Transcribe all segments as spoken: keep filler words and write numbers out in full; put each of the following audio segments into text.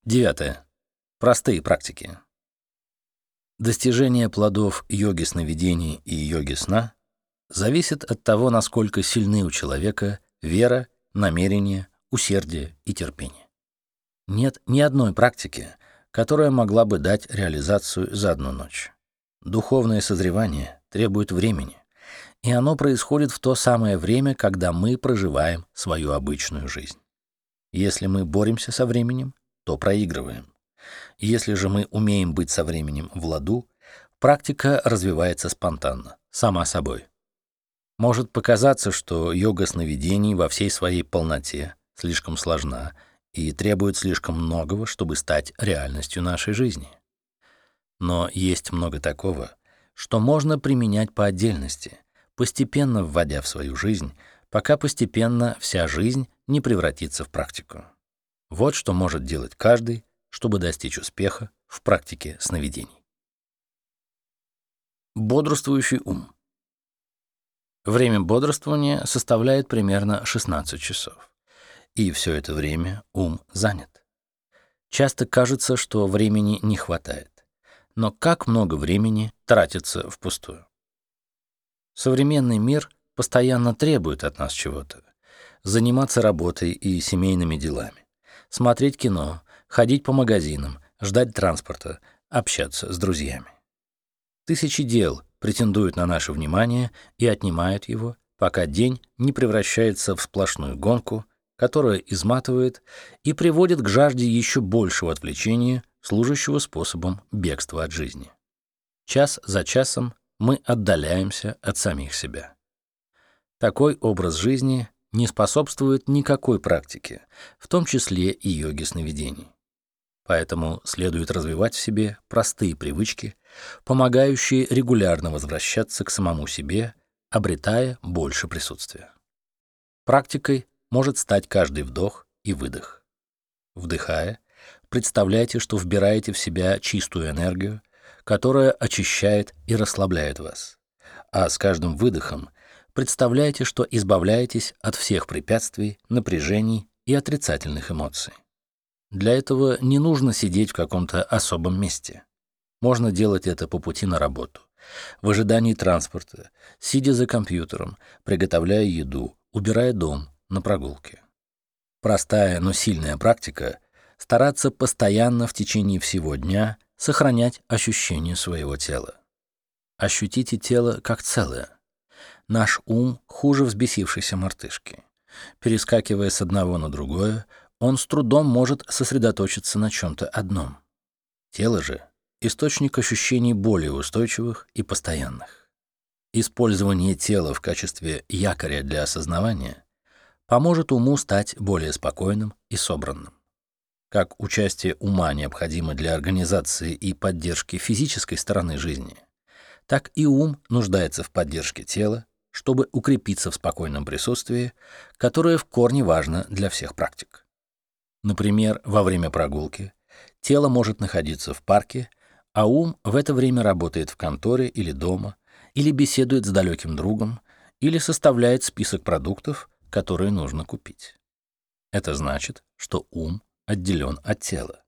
Девятое. Простые практики. Достижение плодов йоги сновидений и йоги сна зависит от того, насколько сильны у человека вера, намерение, усердие и терпение. Нет ни одной практики, которая могла бы дать реализацию за одну ночь. Духовное созревание требует времени, и оно происходит в то самое время, когда мы проживаем свою обычную жизнь. Если мы боремся со временем, то проигрываем. Если же мы умеем быть со временем в ладу, практика развивается спонтанно, сама собой. Может показаться, что йога сновидений во всей своей полноте слишком сложна и требует слишком многого, чтобы стать реальностью нашей жизни. Но есть много такого, что можно применять по отдельности, постепенно вводя в свою жизнь, пока постепенно вся жизнь не превратится в практику. Вот что может делать каждый, чтобы достичь успеха в практике сновидений. Бодрствующий ум. Время бодрствования составляет примерно шестнадцать часов, и все это время ум занят. Часто кажется, что времени не хватает, но как много времени тратится впустую. Современный мир постоянно требует от нас чего-то: заниматься работой и семейными делами, смотреть кино, ходить по магазинам, ждать транспорта, общаться с друзьями. Тысячи дел претендуют на наше внимание и отнимают его, пока день не превращается в сплошную гонку, которая изматывает и приводит к жажде еще большего отвлечения, служащего способом бегства от жизни. Час за часом мы отдаляемся от самих себя. Такой образ жизни не способствует никакой практике, в том числе и йоге сновидений. Поэтому следует развивать в себе простые привычки, помогающие регулярно возвращаться к самому себе, обретая больше присутствия. Практикой может стать каждый вдох и выдох. Вдыхая, представляйте, что вбираете в себя чистую энергию, которая очищает и расслабляет вас. А с каждым выдохом представляйте, что избавляетесь от всех препятствий, напряжений и отрицательных эмоций. Для этого не нужно сидеть в каком-то особом месте. Можно делать это по пути на работу, в ожидании транспорта, сидя за компьютером, приготовляя еду, убирая дом, на прогулке. Простая, но сильная практика — стараться постоянно в течение всего дня сохранять ощущение своего тела. Ощутите тело как целое. Наш ум хуже взбесившейся мартышки. Перескакивая с одного на другое, он с трудом может сосредоточиться на чем-то одном. Тело же — источник ощущений более устойчивых и постоянных. Использование тела в качестве якоря для осознавания поможет уму стать более спокойным и собранным. Как участие ума необходимо для организации и поддержки физической стороны жизни, так и ум нуждается в поддержке тела, чтобы укрепиться в спокойном присутствии, которое в корне важно для всех практик. Например, во время прогулки тело может находиться в парке, а ум в это время работает в конторе или дома, или беседует с далеким другом, или составляет список продуктов, которые нужно купить. Это значит, что ум отделен от тела.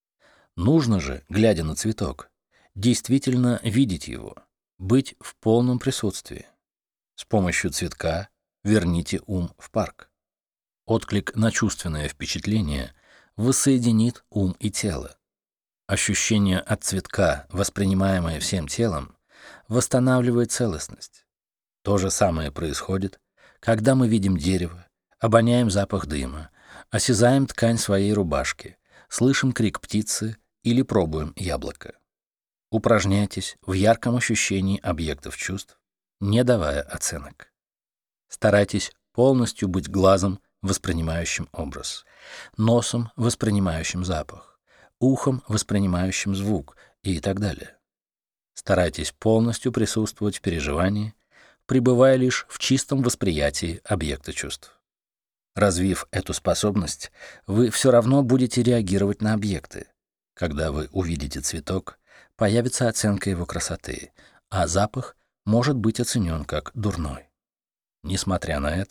Нужно же, глядя на цветок, действительно видеть его, быть в полном присутствии. С помощью цветка верните ум в парк. Отклик на чувственное впечатление воссоединит ум и тело. Ощущение от цветка, воспринимаемое всем телом, восстанавливает целостность. То же самое происходит, когда мы видим дерево, обоняем запах дыма, осязаем ткань своей рубашки, слышим крик птицы или пробуем яблоко. Упражняйтесь в ярком ощущении объектов чувств, не давая оценок. Старайтесь полностью быть глазом, воспринимающим образ, носом, воспринимающим запах, ухом, воспринимающим звук и так далее. Старайтесь полностью присутствовать в переживании, пребывая лишь в чистом восприятии объекта чувств. Развив эту способность, вы все равно будете реагировать на объекты. Когда вы увидите цветок, появится оценка его красоты, а запах может быть оценен как дурной. Несмотря на это,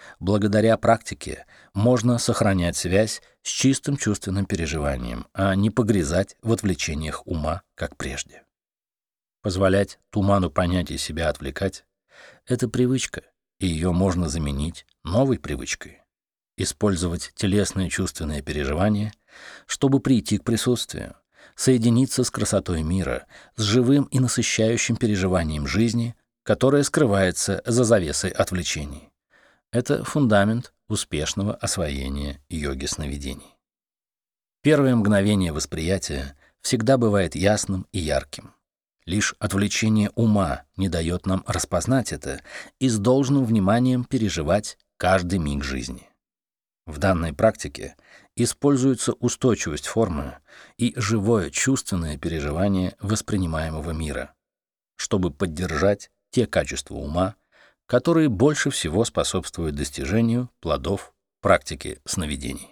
Благодаря практике можно сохранять связь с чистым чувственным переживанием, а не погрязать в отвлечениях ума, как прежде. Позволять туману понятий себя отвлекать — это привычка, и ее можно заменить новой привычкой. Использовать телесные чувственные переживания, чтобы прийти к присутствию, соединиться с красотой мира, с живым и насыщающим переживанием жизни, которое скрывается за завесой отвлечений. Это фундамент успешного освоения йоги сновидений. Первое мгновение восприятия всегда бывает ясным и ярким. Лишь отвлечение ума не дает нам распознать это и с должным вниманием переживать каждый миг жизни. В данной практике используется устойчивость формы и живое чувственное переживание воспринимаемого мира, чтобы поддержать те качества ума, которые больше всего способствуют достижению плодов практики сновидений.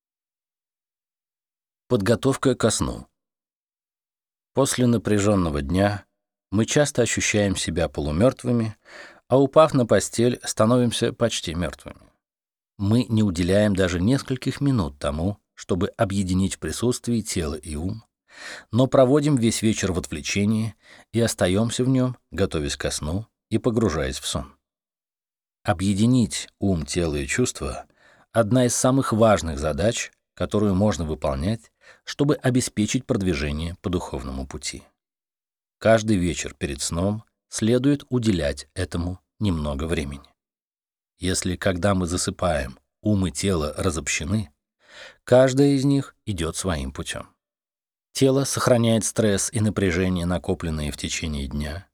Подготовка ко сну. После напряженного дня мы часто ощущаем себя полумертвыми, а упав на постель, становимся почти мертвыми. Мы не уделяем даже нескольких минут тому, чтобы объединить в присутствии тело и ум, но проводим весь вечер в отвлечении и остаемся в нем, готовясь ко сну и погружаясь в сон. Объединить ум, тело и чувства — одна из самых важных задач, которую можно выполнять, чтобы обеспечить продвижение по духовному пути. Каждый вечер перед сном следует уделять этому немного времени. Если, когда мы засыпаем, ум и тело разобщены, каждая из них идет своим путем. Тело сохраняет стресс и напряжение, накопленные в течение дня.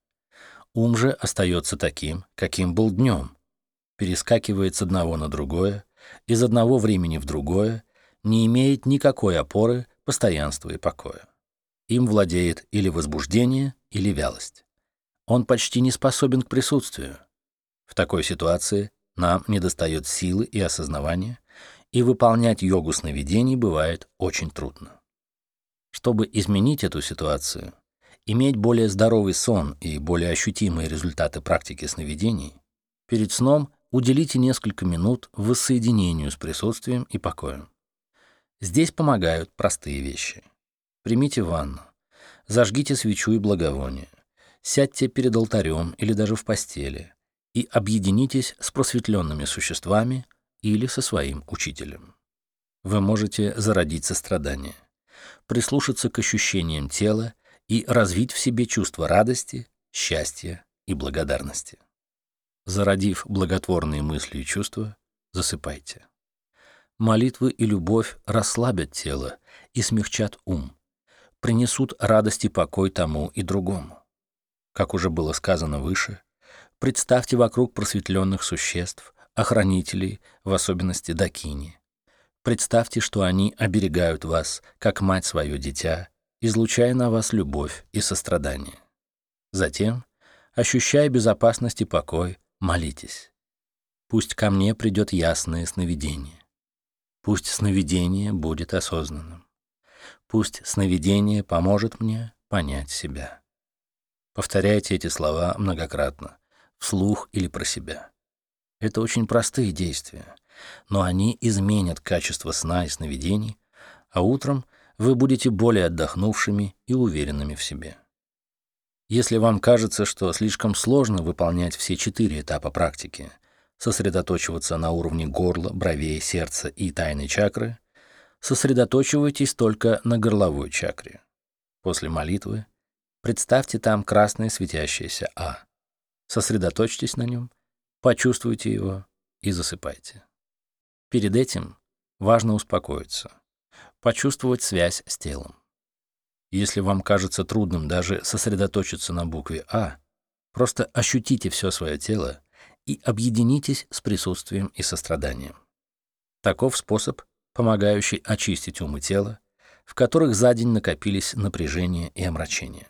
Ум же остается таким, каким был днем, перескакивает с одного на другое, из одного времени в другое, не имеет никакой опоры, постоянства и покоя. Им владеет или возбуждение, или вялость. Он почти не способен к присутствию. В такой ситуации нам недостает силы и осознавания, и выполнять йогу сновидений бывает очень трудно. Чтобы изменить эту ситуацию, иметь более здоровый сон и более ощутимые результаты практики сновидений, перед сном уделите несколько минут воссоединению с присутствием и покоем. Здесь помогают простые вещи. Примите ванну, зажгите свечу и благовоние, сядьте перед алтарем или даже в постели и объединитесь с просветленными существами или со своим учителем. Вы можете зародить сострадание, прислушаться к ощущениям тела и развить в себе чувство радости, счастья и благодарности. Зародив благотворные мысли и чувства, засыпайте. Молитвы и любовь расслабят тело и смягчат ум, принесут радость и покой тому и другому. Как уже было сказано выше, представьте вокруг просветленных существ, охранителей, в особенности дакини. Представьте, что они оберегают вас, как мать свое дитя, излучая на вас любовь и сострадание. Затем, ощущая безопасность и покой, молитесь. Пусть ко мне придет ясное сновидение. Пусть сновидение будет осознанным. Пусть сновидение поможет мне понять себя. Повторяйте эти слова многократно, вслух или про себя. Это очень простые действия, но они изменят качество сна и сновидений, а утром вы будете более отдохнувшими и уверенными в себе. Если вам кажется, что слишком сложно выполнять все четыре этапа практики, сосредоточиваться на уровне горла, бровей, сердца и тайной чакры, сосредоточивайтесь только на горловой чакре. После молитвы представьте там красное светящееся А. Сосредоточьтесь на нем, почувствуйте его и засыпайте. Перед этим важно успокоиться, почувствовать связь с телом. Если вам кажется трудным даже сосредоточиться на букве А, просто ощутите все свое тело и объединитесь с присутствием и состраданием. Таков способ, помогающий очистить ум и тело, в которых за день накопились напряжение и омрачение.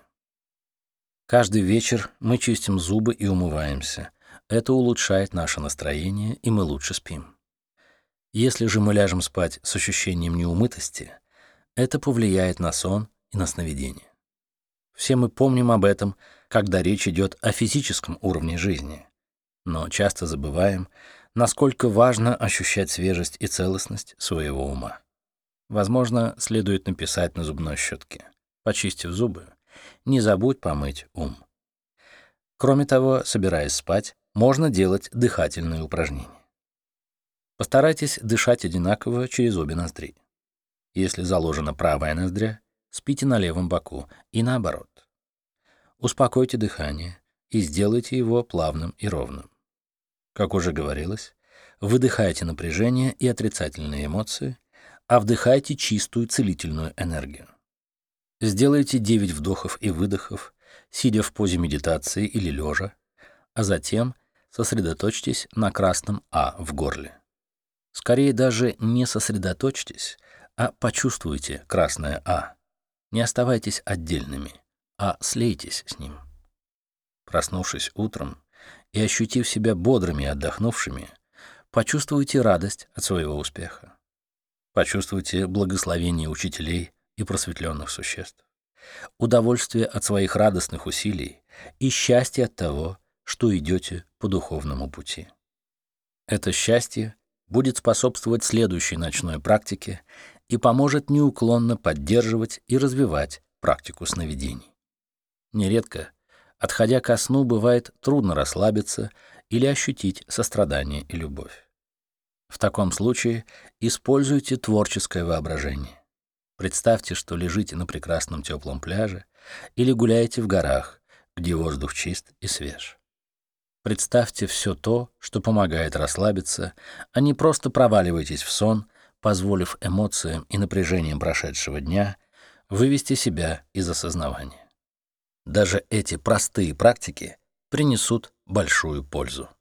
Каждый вечер мы чистим зубы и умываемся. Это улучшает наше настроение, и мы лучше спим. Если же мы ляжем спать с ощущением неумытости, это повлияет на сон и на сновидение. Все мы помним об этом, когда речь идет о физическом уровне жизни, но часто забываем, насколько важно ощущать свежесть и целостность своего ума. Возможно, следует написать на зубной щетке: почистив зубы, не забудь помыть ум. Кроме того, собираясь спать, можно делать дыхательные упражнения. Постарайтесь дышать одинаково через обе ноздри. Если заложена правая ноздря, спите на левом боку и наоборот. Успокойте дыхание и сделайте его плавным и ровным. Как уже говорилось, выдыхайте напряжение и отрицательные эмоции, а вдыхайте чистую целительную энергию. Сделайте девять вдохов и выдохов, сидя в позе медитации или лежа, а затем сосредоточьтесь на красном «А» в горле. Скорее даже не сосредоточьтесь, а почувствуйте красное «А». Не оставайтесь отдельными, а слейтесь с ним. Проснувшись утром и ощутив себя бодрыми и отдохнувшими, почувствуйте радость от своего успеха. Почувствуйте благословение учителей и просветленных существ, удовольствие от своих радостных усилий и счастье от того, что идете по духовному пути. Это счастье будет способствовать следующей ночной практике и поможет неуклонно поддерживать и развивать практику сновидений. Нередко, отходя ко сну, бывает трудно расслабиться или ощутить сострадание и любовь. В таком случае используйте творческое воображение. Представьте, что лежите на прекрасном теплом пляже или гуляете в горах, где воздух чист и свеж. Представьте все то, что помогает расслабиться, а не просто проваливайтесь в сон, позволив эмоциям и напряжениям прошедшего дня вывести себя из осознавания. Даже эти простые практики принесут большую пользу.